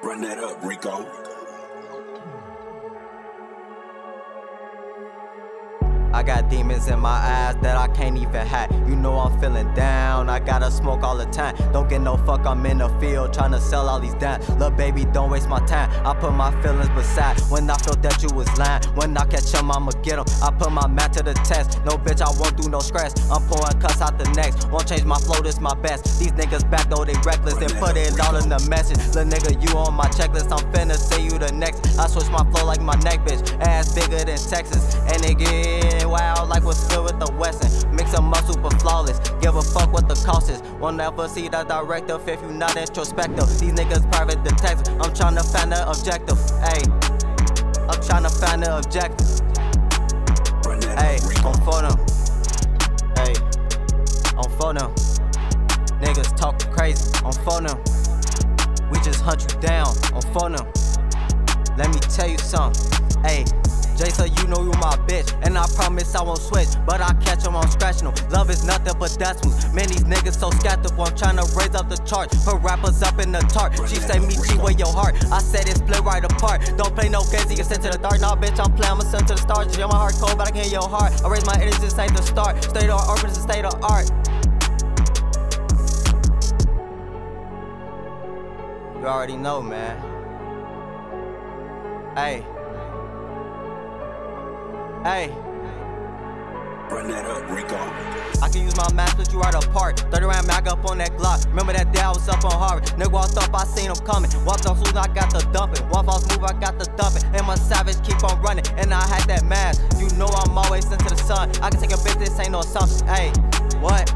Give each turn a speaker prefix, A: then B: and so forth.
A: Run that up, Rico.
B: I got demons in my eyes that I can't even hide. You know I'm feeling down, I gotta smoke all the time. Don't get no fuck, I'm in the field tryna sell all these dimes. Lil' baby, don't waste my time, I put my feelings beside. When I felt that you was lying, when I catch him, I'ma get him. I put my man to the test, no bitch, I won't do no stress. I'm pouring cuss out the next, won't change my flow, this my best. These niggas back though, they reckless, and put it all in the message. Lil' nigga, you on my checklist, I'm finna say you the next. I switch my flow like my neck, bitch, ass bigger than Texas. And it get wild like what's filled with the Wesson. Mix them up super flawless, give a fuck what the cost is. Won't ever see the directive if you not introspective. These niggas private detectives, I'm tryna find the objective. Ayy, I'm tryna find the objective. Ayy, on for them. Ayy, on for them. Niggas talk crazy, on for them. We just hunt you down, on for them. Let me tell you something, ayy. Jason, you know you my bitch, and I promise I won't switch. But I catch them, I'm scratching them. Love is nothing but decimals. Man, these niggas so skeptical, I'm trying to raise up the chart. Put rappers up in the tart. She say, meet G with your heart. I said it split right apart. Don't play no games, you get sent to the dark. Nah, bitch, I'm playing, I'ma send to the stars. Yeah, my heart cold, but I can hear your heart. I raise my energy, this ain't the start. State of art, this is state of art. You already know, man. Hey. Hey,
A: run that up, Rico.
B: I can use my mask, split you right apart. 30 round mag up on that Glock. Remember that day I was up on Harvard. Nigga walked up, I seen him coming. Walked on smooth, I got the dumping. One false move, I got the dumping. And my savage keep on running, and I had that mask. You know I'm always into the sun. I can take a bitch, this ain't no assumption. Hey, what?